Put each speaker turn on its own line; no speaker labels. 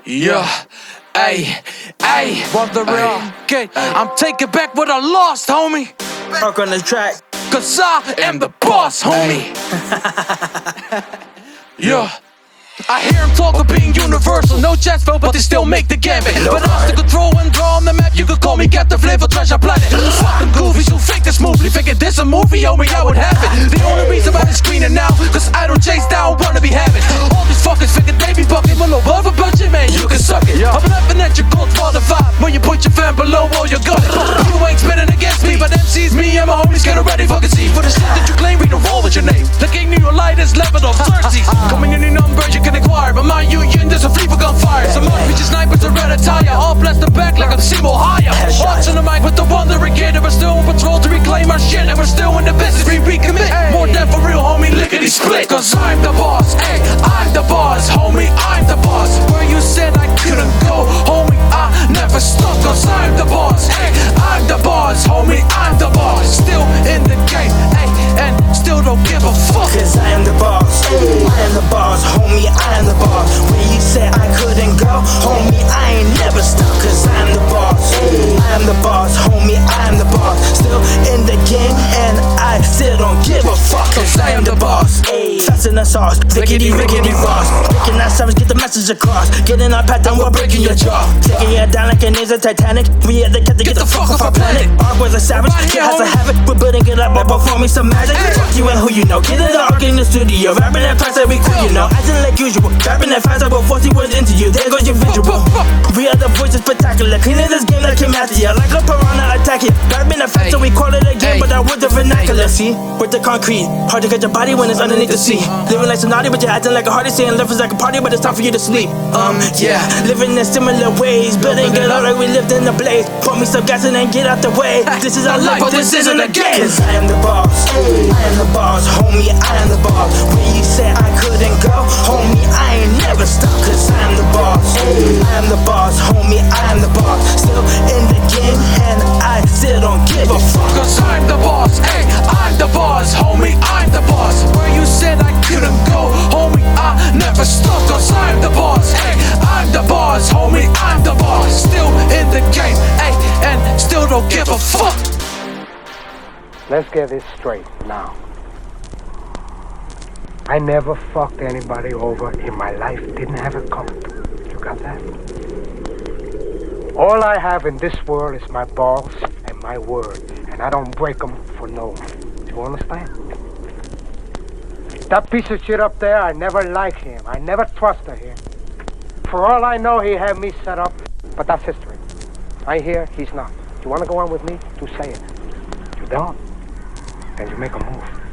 Yeah, ayy, want the real kid. I'm taking back what I lost, homie.
Work on the track.
Cause I am the boss, homie. Yeah. I hear him talk of being universal, no chance felt, but they still make the gambit. But I still control and draw on the map, you could call me Captain Flavor Treasure Planet. Fucking goofies who fake this movie, thinking this a movie, homie, I would have it. The only reason why they're screening now, cause I don't chase down, wanna be having. All these fuckers thinking they be bucking, well above a budget, man, you can suck it. I'm laughing at your Godfather vibe, when you put your fan below, all you got it. You ain't spinning against me, but MC's me and my homies get ready, fucking see. For the shit that you claim, we don't roll with your name. The king New York light is leveled off Xerxes. Coming in numbers, you can acquire, but mind you, there's a flea for gunfire. Some more bitches snipers are red attire, all blessed the back like I'm Seymour Higher. Watching the mic with the wandering kid, and we're still on patrol to reclaim our shit, and we're still in the business, we recommit. More than for real, homie, lickety split. Cause I'm the boss, ayy, I'm the boss, homie, I'm the boss. Where you said I couldn't go, homie, I never stop. Cause I'm the boss, ayy, I'm the boss, homie, I'm the boss. Still in the game, ayy, and still don't give a fuck.
Cause I am the boss, I am the boss, homie, I am the boss. Where you said I couldn't go, homie, I ain't never stop. Cause I am the boss, I am the boss, homie, I am the boss. Still in the game and I still don't give a fuck. Cause I am the boss, shots in the sauce, rickety Ross. Breaking that savage, get the message across. Getting our path and we're breaking your jaw. Taking you down like an is a Titanic. We at the cut to get the fuck off our planet. Our boys are savage, can't has to have it. We're building it up, performing some magic. Fuck you and who you know. Get it all, get in the studio. Rapping that fast, we cool, you know. Acting like usual. Rapping that fast, I will 40 words into you. There goes your visual. We are the voices spectacular. Cleaning this game that came after you. Like a piranha attack you. Rapping that fast, so we call it a game, but I with the vernacular. See, with the concrete. Hard to get your body when it's underneath the sea. Living like some naughty, but you're acting like a hardie. Saying life is like a party, but it's time for you to sleep. Yeah, living in similar ways. Building it up like we lived in the blaze. Pour me some gas and then get out the way. This is our life, but this isn't a game. Cause I am the boss, I am the boss, homie, I am the boss. When you said I couldn't go, homie, I ain't never stop. Cause I am the boss, I am the boss, homie, I am the boss. Still in the game and I still don't give a fuck.
Cause I'm the boss, ayy, I'm the boss, homie, I'm the boss. Where you said I couldn't go, homie, I never stop. Cause I'm the boss, ayy, I'm the boss, homie, I'm the boss. Still in the game, ayy, and still don't give a fuck.
Let's get this straight now. I never fucked anybody over in my life, didn't have it coming. You got that? All I have in this world is my balls and my word, and I don't break them for no one. You understand? That piece of shit up there, I never liked him. I never trusted him. For all I know, he had me set up, but that's history. I hear he's not. You want to go on with me? Do say it. You don't? Then you make a move.